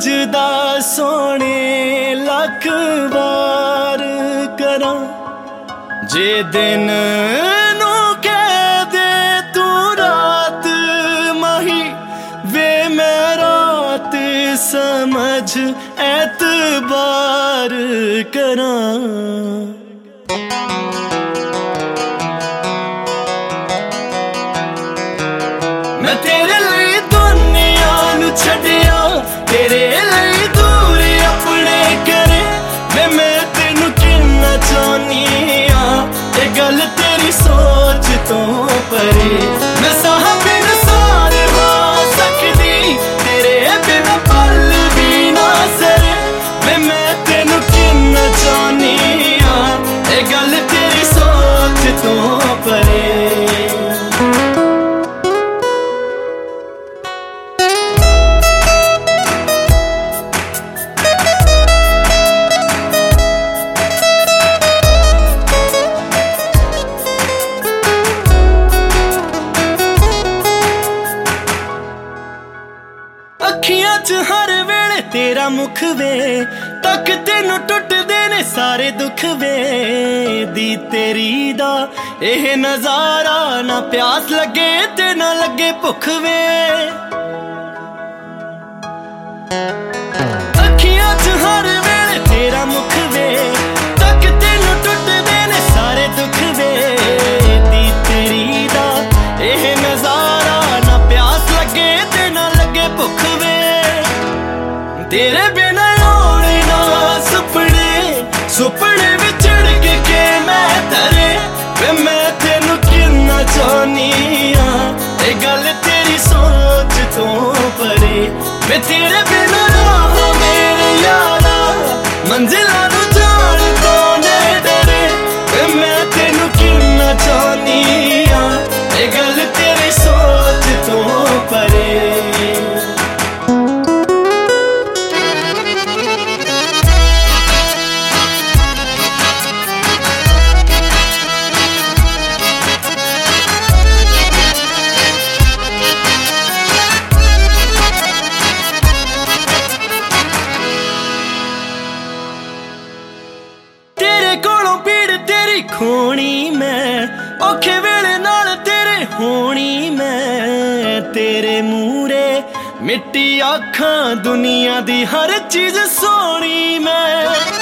समझदा सोने लख बार करा जे दिन नू कह दे तू रात माही वे मैं रात समझ एतबार करा। मैं तेरे लिए दुनिया नू छड्डिया तेरे लिए दूर अपने करे मैं तेनू किन्ना चाहनी आ ये गल तेरी सोच तो परे। मैं साह बिन सार हो सकदी तेरे बिना पल भी ना सरे मैं तेनू किन्ना चाहनी आ ये गल तेरी सोच तो परे। अखियां च हर वेले तेरा मुख वे तक तेनू टुटदे ने सारे दुख वे दी तेरी दा एह नजारा ना प्यास लगे ते ना लगे भुख वे। अखियां च हर वेले तेरा मुख वे तक तेनू टुटदे ने सारे दुख वे दी तेरी दा एह नजारा ना प्यास लगे ते ना लगे भुख वे। तेरे बिना होने ना सुपने सुपने विचड़ के मैं तरे मैं तेनू किन्ना चाहनी आ ये गल तेरी सोच तो परे। मैं तेरे बिना राह मेरे यारा मंजिला नू जान तो नहीं डरे मैं तेनू किन्ना चाहनी आ ये गल तेरी सोच तो परे। खोनी मैं औखे वेले नाल तेरे होनी मैं तेरे मूरे मिट्टी आखां दुनिया दी हर चीज सोनी मैं।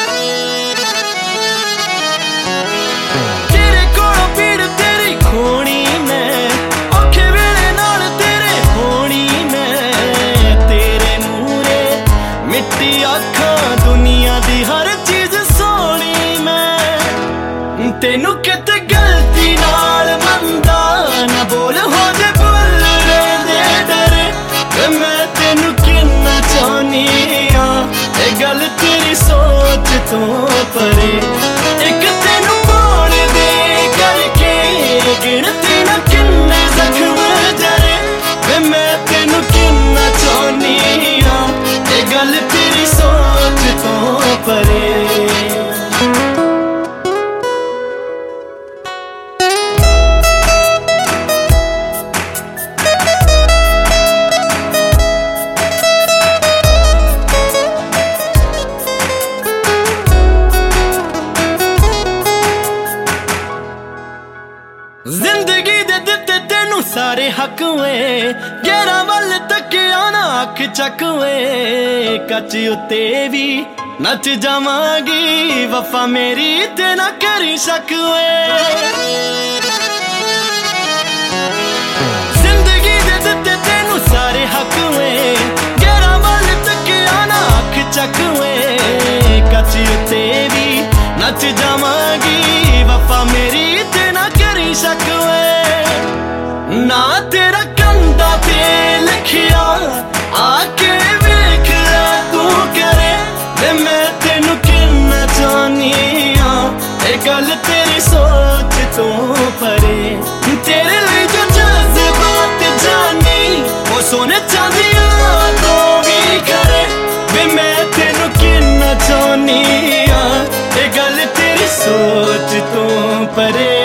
तेरे कोलों पीड़ तेरी खोनी मैं औखे वेले नाल तेरे होनी मैं तेरे मूरे मिट्टी आखां दुनिया दी हर चीज सोनी मैं। तेनू किते गलती नाल मंदा ना बोल हो जे भुल दे डरे मैं तेनू किन्ना चाहनी आ ये गल तेरी सोच तो परे। एक तेनू पाण दे करके गिनती ना किन्ने जख्म जरे मैं तेनू किन्ना चाहनी आ ये गल तेरी सोच तो परे। जिंदगी दे दिते तेनू सारे हक वे गेरा वल तकिया ना अख चक वे कच उत्ते भी नच जावांगी वफा मेरी ते ना करी शक वे। जिंदगी दे दिते तेनू सारे हक वे गेरा वल तकिया ना अख चक वे कच उत्ते भी नच जावांगी वफा मेरी ते ना करी शक वे। ना तेरा कंधा ते लिखिया आके वेख ले तू करे मैं तेनू किन्ना चाहनी आ ये गल तेरी सोच तो परे। तेरे लिए जो जज्बात जानी वो सोने चांदिया तो भी करे मैं तेनू किन्ना चाहनी आ ये गल तेरी सोच तो परे।